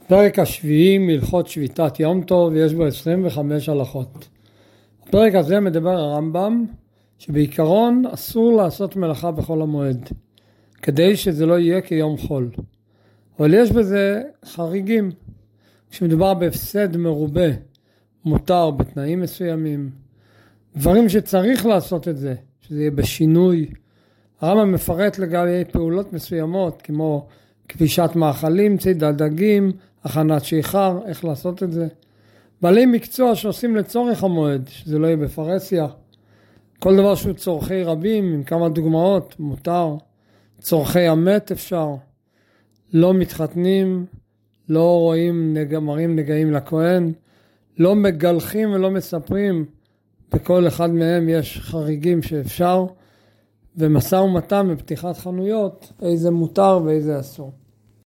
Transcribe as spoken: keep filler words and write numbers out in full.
פרק השביעי מהלכות שביתת יום טוב, יש בו עשרים וחמש הלכות. הפרק הזה מדבר הרמב"ם שבעיקרון אסור לעשות מלאכה בחול המועד, כדי שזה לא יהיה כיום חול. אבל יש בזה חריגים. כשמדובר בהפסד מרובה, מותר בתנאים מסוימים. דברים שצריך לעשות את זה, שזה יהיה בשינוי. הרמב"ם מפרט לגבי פעולות מסוימות, כמו כבישת מאכלים, ציד דגים, הכנת שיכר, איך לעשות את זה. בעלי מקצוע שעושים לצורך המועד, שזה לא יהיה בפרסיה. כל דבר שהוא צורכי רבים, עם כמה דוגמאות, מותר. צורכי המת אפשר. לא מתחתנים, לא רואים נגמרים נגעים לכהן, לא מגלחים ולא מספרים. בכל אחד מהם יש חריגים שאפשר, ומשא ומתן בפתיחת חנויות, איזה מותר ואיזה אסור.